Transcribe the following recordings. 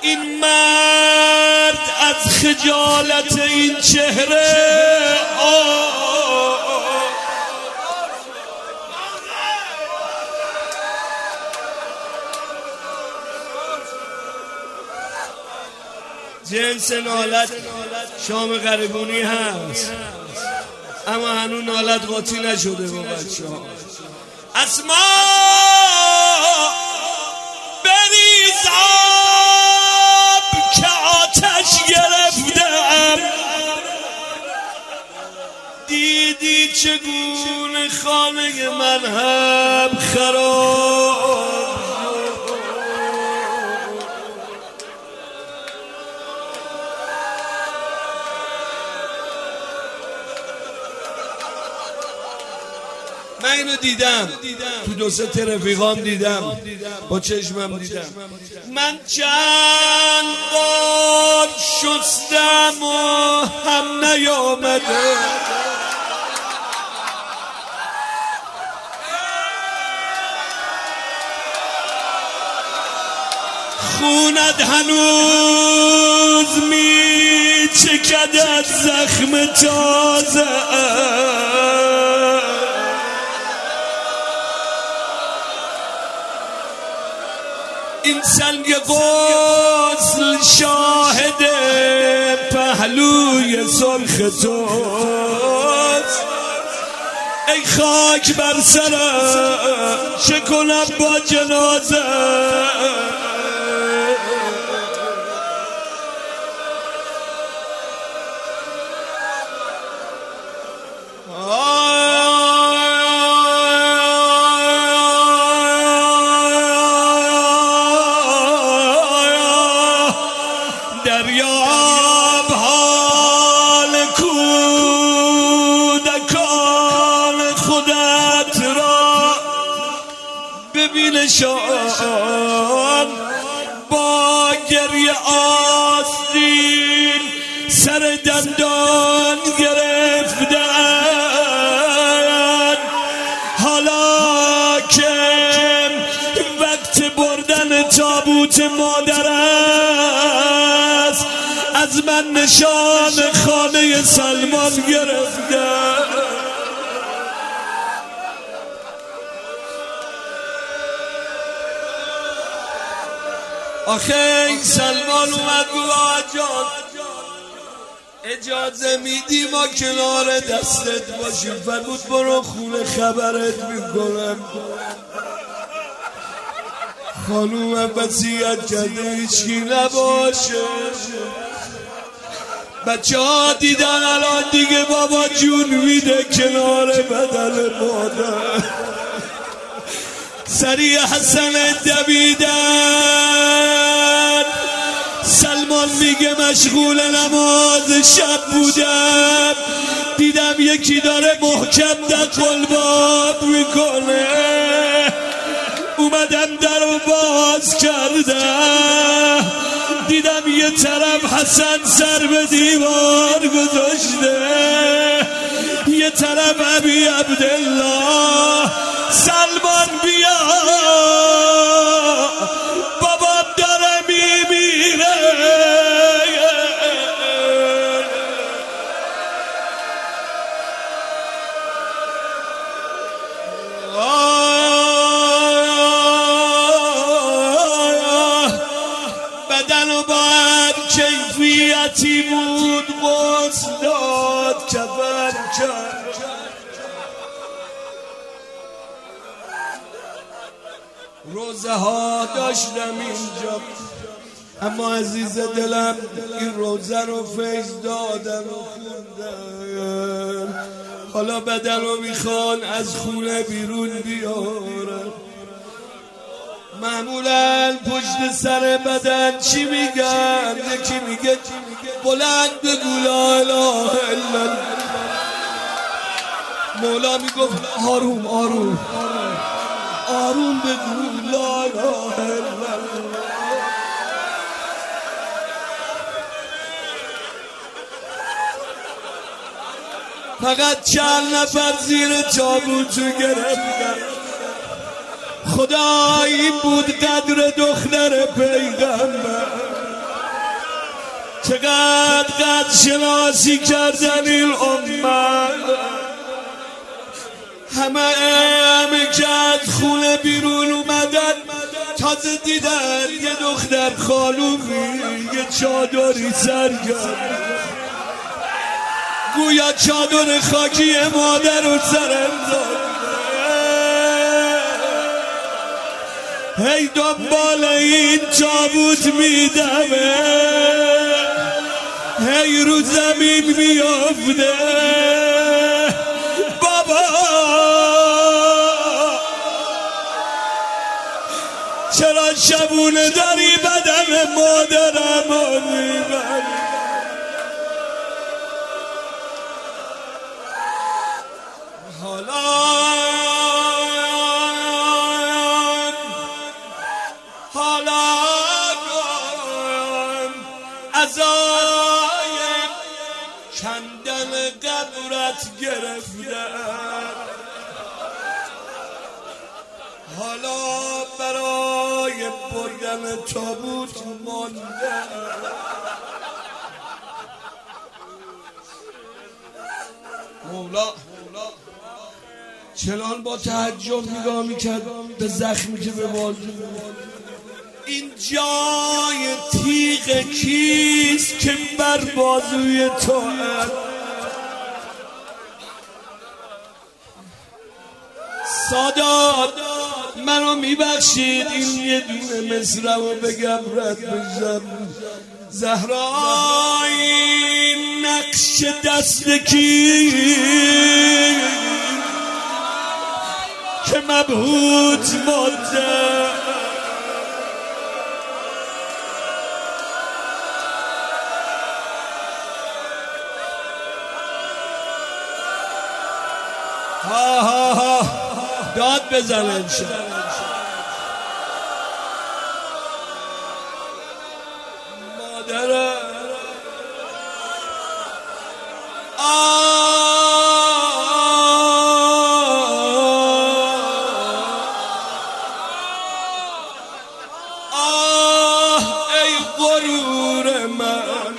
این مرد از خجالت این چهره جنس نالت شام غریبونی هست، اما هنوز نالت قاطی نشده با بچه ها. اسما بریز آب که آتش گرفتم، دیدی چگونه خانه من هم خراب. من اینو دیدم تو دو سه رفیقام، دیدم با چشمم دیدم. من چند بار شستم و هم نیامده، خونت هنوز میچکد از زخم تازه. این سنگ غسل شاهد پهلوی سرخ توست. ای خاک بر سرم چه کنم با جنازه. دریاب حال کودکان خودت را ببینشان، با گریه آستین سر دندان گرفتن. حالا که وقت بردن تابوت مادر است، از من نشان خانه سلمان گرفته. آخه این سلمان اومد گفت جان اجازه میدی ما کنار دستت باشیم؟ فرمود برو خونه خبرت میکنم. خانومم وصیت کرده هیچکی نباشه. بچه ها دیدن الان دیگه بابا جون میده کنار بدن مادر. سریع حسن دویدن. سلمان میگه مشغول نماز شب بودم، دیدم یکی داره محکم در قلباب میکنه. اومدم در رو باز کردم، دیدم یه طرف حسن سر به دیوار گذاشته، یه طرف ابی عبدالله. سلمان بیا بابام داره میمیره. بدن و باید کیفیتی بود، غسل داد کفن کرد. روزه ها داشتم اینجا، اما عزیز دلم این روزه رو فیض دادم و خوندم. حالا بدن رو میخوان از خونه بیرون بیارن. معمولا پشت سر بدن چی میگن؟ یکی میگه بلند بگو لا اله الا الله. مولا میگفت آروم آروم آروم بگو لا اله الا الله. فقط چند نفر زیر تابوت گرفتن. خدا این بود قدر دختر پیغمبر. چقدر قد شناسی کردن این امت، همه که از خونه بیرون اومدن تازه دیدن یه دختر خالومی یه چادری سر کرد، گویا چادر خاکی مادر رو سرم داد. هی دنبال این تابوت میدمه، هی رو زمین میافته. بابا چرا شبونه داری بدن مادرم رو میبری؟ حالا عزای کندن قبرت گرفتن، حالا برای بردن تابوت مانده. مولا چنان با تعجب نگاه میکرد به زخمی که به بازو. این جای تیغ کیست که بر بازوی تو هست؟ سادات منو میبخشید این یه دونه مصرعو بگم رد بشم. زهرا این نقش دست کی که مبهوت مانده؟ داد بزن انشاءالله. مادر ای غرور من،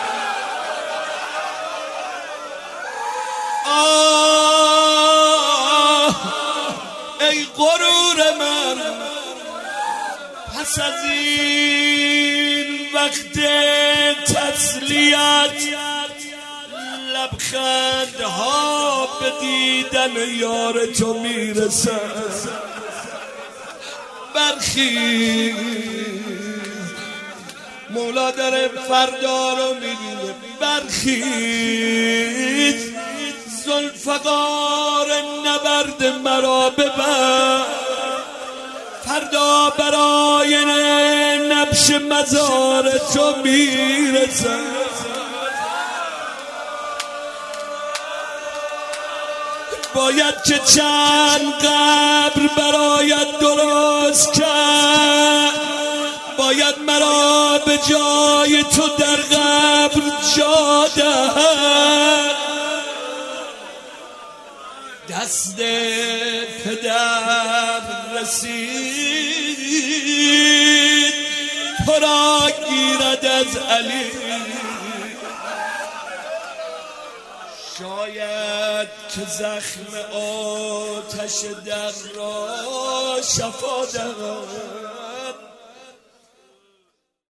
ای غرور من. پس از این وقت تسلیت لبخندها به دیدن یار تو میرسد. برخیز مولا داره فردا رو میبینه. برخیز ذوالفقار نبرد مرا ببر، فردا برای نبش مزار تو میرسد. باید که چند قبر برایت درست کرد، باید مرا به جای تو در قبر جا دهد. دست پدر رسید تو را گیرد از علی، شاید که زخم آتش در را شفا دهد.